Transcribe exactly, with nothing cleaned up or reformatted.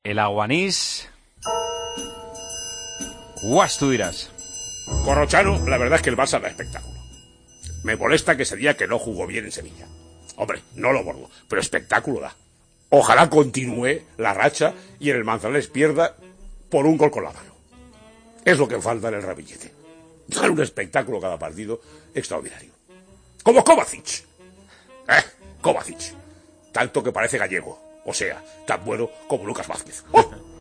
El Aguanís... Guas, tú dirás. Corrochano, la verdad es que el Barça da espectáculo. Me molesta que ese día que no jugó bien en Sevilla. Hombre, no lo bordo, pero espectáculo da. Ojalá continúe la racha y en el Manzanares pierda por un gol con la mano. Es lo que falta en el ramillete. Dar un espectáculo cada partido extraordinario. Como Kovacic. ¿Eh? Kovacic. Tanto que parece gallego. O sea, tan bueno como Lucas Vázquez. ¡Oh!